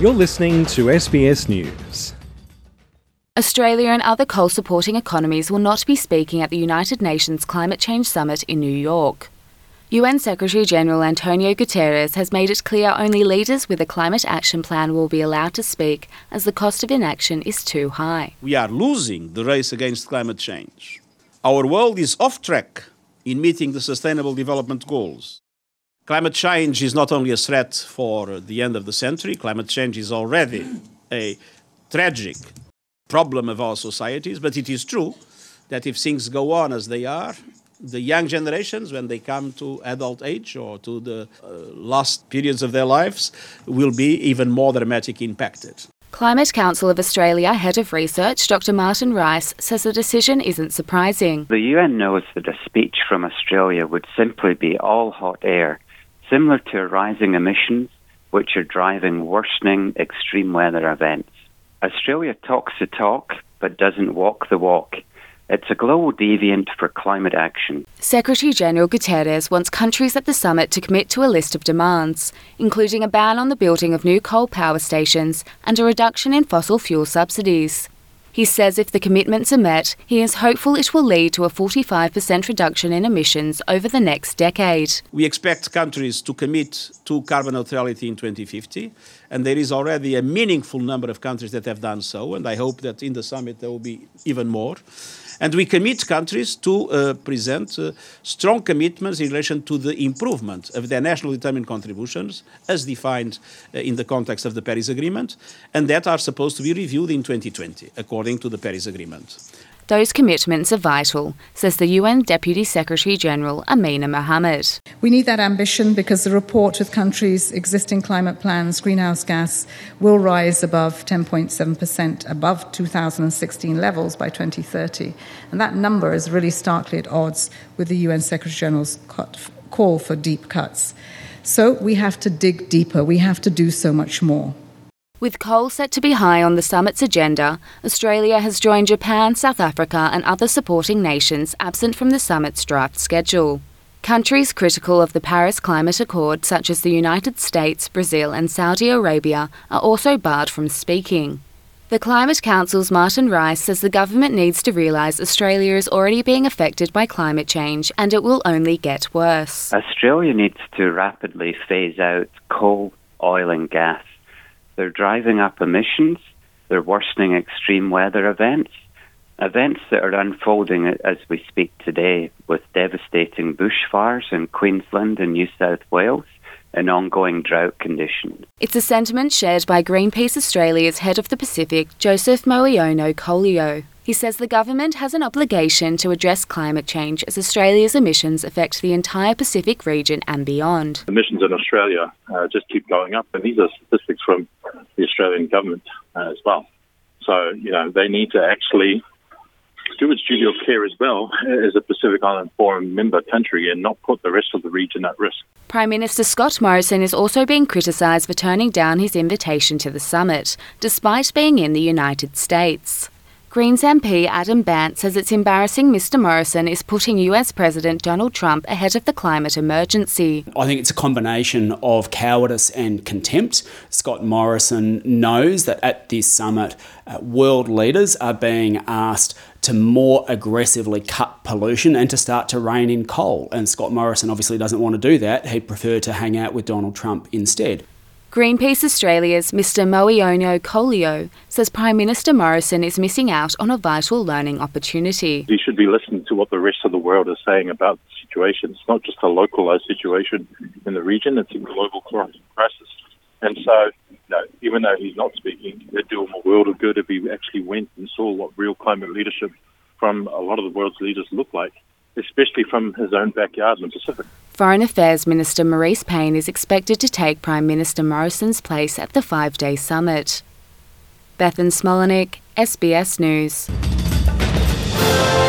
You're listening to SBS News. Australia and other coal-supporting economies will not be speaking at the United Nations Climate Change Summit in New York. UN Secretary-General Antonio Guterres has made it clear only leaders with a climate action plan will be allowed to speak, as the cost of inaction is too high. We are losing the race against climate change. Our world is off track in meeting the Sustainable Development Goals. Climate change is not only a threat for the end of the century, climate change is already a tragic problem of our societies, but it is true that if things go on as they are, the young generations, when they come to adult age or to the last periods of their lives, will be even more dramatically impacted. Climate Council of Australia Head of Research, Dr Martin Rice, says the decision isn't surprising. The UN knows that a speech from Australia would simply be all hot air, similar to rising emissions, which are driving worsening extreme weather events. Australia talks the talk, but doesn't walk the walk. It's a global deviant for climate action. Secretary-General Guterres wants countries at the summit to commit to a list of demands, including a ban on the building of new coal power stations and a reduction in fossil fuel subsidies. He says if the commitments are met, he is hopeful it will lead to a 45% reduction in emissions over the next decade. We expect countries to commit to carbon neutrality in 2050, and there is already a meaningful number of countries that have done so, and I hope that in the summit there will be even more. And we commit countries to present strong commitments in relation to the improvement of their nationally determined contributions as defined in the context of the Paris Agreement, and that are supposed to be reviewed in 2020, according to the Paris Agreement. Those commitments are vital, says the UN Deputy Secretary-General Amina Mohammed. We need that ambition because the report with countries' existing climate plans, greenhouse gas, will rise above 10.7% above 2016 levels by 2030. And that number is really starkly at odds with the UN Secretary-General's call for deep cuts. So we have to dig deeper. We have to do so much more. With coal set to be high on the summit's agenda, Australia has joined Japan, South Africa and other supporting nations absent from the summit's draft schedule. Countries critical of the Paris Climate Accord, such as the United States, Brazil and Saudi Arabia, are also barred from speaking. The Climate Council's Martin Rice says the government needs to realise Australia is already being affected by climate change and it will only get worse. Australia needs to rapidly phase out coal, oil and gas. They're driving up emissions, they're worsening extreme weather events that are unfolding as we speak today with devastating bushfires in Queensland and New South Wales and ongoing drought conditions. It's a sentiment shared by Greenpeace Australia's Head of the Pacific, Joseph Moiono Colio. He says the government has an obligation to address climate change as Australia's emissions affect the entire Pacific region and beyond. Emissions in Australia just keep going up, and these are statistics from the Australian government as well. So, they need to actually do its duty of care as well as a Pacific Island Forum member country and not put the rest of the region at risk. Prime Minister Scott Morrison is also being criticised for turning down his invitation to the summit, despite being in the United States. Greens MP Adam Bandt says it's embarrassing Mr Morrison is putting US President Donald Trump ahead of the climate emergency. I think it's a combination of cowardice and contempt. Scott Morrison knows that at this summit, world leaders are being asked to more aggressively cut pollution and to start to rein in coal. And Scott Morrison obviously doesn't want to do that. He'd prefer to hang out with Donald Trump instead. Greenpeace Australia's Mr Moiono Colio says Prime Minister Morrison is missing out on a vital learning opportunity. He should be listening to what the rest of the world is saying about the situation. It's not just a localised situation in the region, it's a global crisis. And so, even though he's not speaking, it'd do him a world of good if he actually went and saw what real climate leadership from a lot of the world's leaders look like, especially from his own backyard in the Pacific. Foreign Affairs Minister Marise Payne is expected to take Prime Minister Morrison's place at the 5-day summit. Bethan Smolenick, SBS News.